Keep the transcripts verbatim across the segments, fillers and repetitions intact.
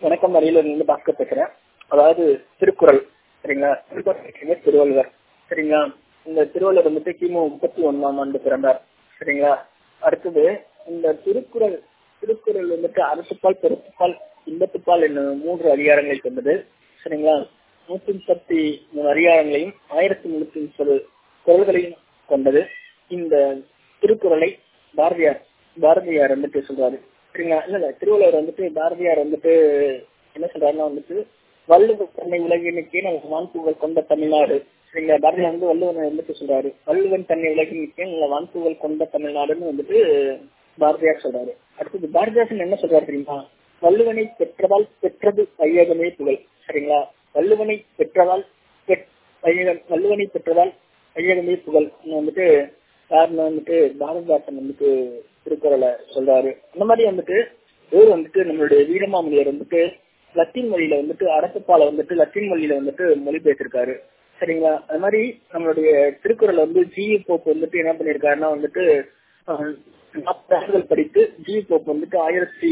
வணக்கம். அரியலூர்ல இருந்து பாஸ்கர் பேசுறேன். அதாவது திருக்குறள் சரிங்களா, திருக்குறள் திருவள்ளுவர் சரிங்களா. இந்த திருவள்ளுவர் வந்துட்டு கிமு முப்பத்தி ஒன்னாம் ஆண்டு பிறந்தார் சரிங்களா. அடுத்தது இந்த திருக்குறள் திருக்குறள் வந்துட்டு அறத்துப்பால், பெருத்துப்பால், இன்பத்துப்பால் என்னும் மூன்று அதிகாரங்களை கொண்டது சரிங்களா. நூத்தி முப்பத்தி மூணு அதிகாரங்களையும் ஆயிரத்தி முன்னூத்தி முப்பது குறள்களையும் கொண்டது. இந்த திருக்குறளை பாரதியார் பாரதியார் வந்துட்டு சொல்றாரு சரிங்களா. இல்ல இல்ல திருவள்ளுவர் வந்துட்டு பாரதியார் வந்துட்டு என்ன சொல்றாருன்னா வந்துட்டு வள்ளுவர் தன்னை உலகினுக்கே நம்ம வான்புகழ் கொண்ட தமிழ்நாடு சரிங்களா. பாரதியார் வந்து வள்ளுவன் வந்துட்டு சொல்றாரு, வள்ளுவன் தன்னை உலகினுக்கே நல்ல வான்புகழ் கொண்ட தமிழ்நாடுன்னு வந்துட்டு பாரதியார் சொல்றாரு. அடுத்தது பாரதிதாசன் என்ன சொல்றாரு தெரியுமா, வள்ளுவனை பெற்றதால் பெற்றது வையகமே புகழ் சரிங்களா. வள்ளுவனை பெற்றதால் வள்ளுவனை பெற்றதால் வையகமே புகழ் வந்துட்டு யாருன்னு வந்துட்டு பாரதிதாசன் வந்துட்டு திருக்குறளை சொல்றாரு. அந்த மாதிரி வந்துட்டு இவர் வந்துட்டு நம்மளுடைய வீரமாமுனியர் வந்துட்டு லத்தீன் மொழியில வந்துட்டு அறத்துப்பாலை வந்துட்டு லத்தீன் மொழியில வந்துட்டு மொழிபெயர்த்திருக்காரு சரிங்களா. அது மாதிரி நம்மளுடைய திருக்குறளை வந்து ஜி போப் வந்துட்டு என்ன பண்ணிருக்காருன்னா வந்துட்டு நாற்பது ஆண்டுகள் படித்து ஜி போப் வந்துட்டு ஆயிரத்தி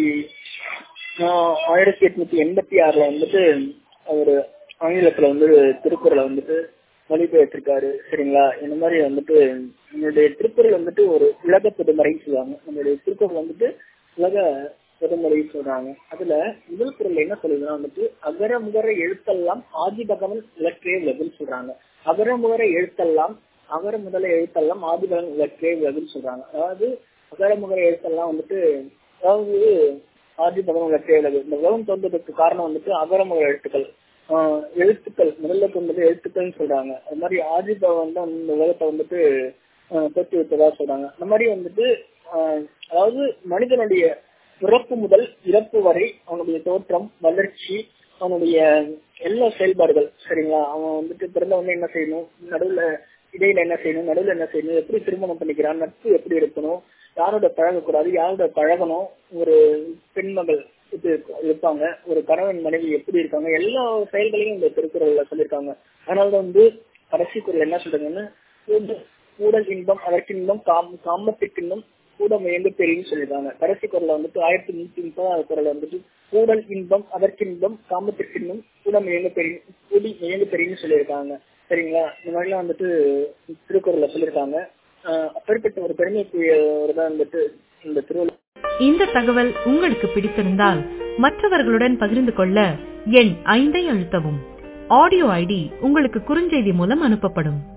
ஆயிரத்தி எட்நூத்தி எண்பத்தி ஆறுல வந்துட்டு அவரு ஆங்கிலத்துல வந்து திருக்குறளை வந்துட்டு மொழிபெயர்த்திருக்காரு சரிங்களா. இந்த மாதிரி வந்துட்டு நம்மளுடைய திருக்குறள் வந்துட்டு ஒரு உலக பொதுமறைன்னு சொல்லுவாங்க. நம்மளுடைய திருக்குறள் வந்துட்டு உலக பொதுமறை சொல்றாங்க. அதுல முதல் குறள் என்ன சொல்லுதுன்னா வந்துட்டு அகர முகர எழுத்தெல்லாம் ஆதி பகவன் இலக்கே உலகுன்னு சொல்றாங்க. அகர முகர எழுத்தெல்லாம் அகர முதல எழுத்தெல்லாம் ஆதி பகவன் இலக்கே உலகுன்னு சொல்றாங்க. அதாவது அகர முகர எழுத்தெல்லாம் வந்துட்டு அதாவது ஆதி பகவன் இலக்கே உலகு. இந்த உலகம் தோன்றதுக்கு காரணம் வந்துட்டு அகர முகர எழுத்துக்கள் ஆஹ் எழுத்துக்கள் முதல்ல கொண்டது எழுத்துக்கள்னு சொல்றாங்க. அது மாதிரி ஆதி பகவான் தான் இந்த உலகத்தை வந்துட்டு தோற்றி வைத்ததா சொல்றாங்க. அந்த மாதிரி வந்துட்டு ஆஹ் அதாவது மனிதனுடைய பிறப்பு முதல் இறப்பு வரை அவனுடைய தோற்றம், வளர்ச்சி, அவனுடைய எல்லா செயல்பாடுகள் சரிங்களா. அவன் வந்துட்டு பிறந்த உடனே என்ன செய்யணும், நடுவுல இடையில என்ன செய்யணும், நடுவுல என்ன செய்யணும், எப்படி திருமணம் பண்ணிக்கிறான், நட்பு எப்படி இருக்கணும், யாரோட பழகக்கூடாது, யாரோட பழகணும், ஒரு பெண்மகள் இது இருப்பாங்க, ஒரு கணவன் மனைவி எப்படி இருக்காங்க, எல்லா செயல்களையும் இந்த திருக்குறள்ல சொல்லியிருக்காங்க. அதனாலதான் வந்து கடைசி குறள் என்ன சொல்றாங்கன்னா கூடல் இன்பம் அதற்கின்பம் காம் காமத்திற்கின்பம் கூட முயங்கு பெரியன்னு சொல்லியிருக்காங்க. கடைசி குறள் வந்துட்டு ஆயிரத்தி முன்னூத்தி முப்பதாவது குறள் வந்துட்டு கூடல் இன்பம் அதற்கின்பம் காமத்திற்கின்பம் கூட முயங்கு பெரிய கூடி முயங்கு பெரியன்னு சொல்லியிருக்காங்க சரிங்களா. இந்த மாதிரிலாம் வந்துட்டு திருக்குறள்ல சொல்லியிருக்காங்க. ஆஹ் அப்பேற்பட்ட ஒரு பெருமைக்குரியதான் வந்துட்டு இந்த திருவள்ளுவர். இந்த தகவல் உங்களுக்கு பிடித்திருந்தால் மற்றவர்களுடன் பகிர்ந்து கொள்ள எண் ஐந்தை அழுத்தவும். ஆடியோ ஐடி உங்களுக்கு குறுஞ்செய்தி மூலம் அனுப்பப்படும்.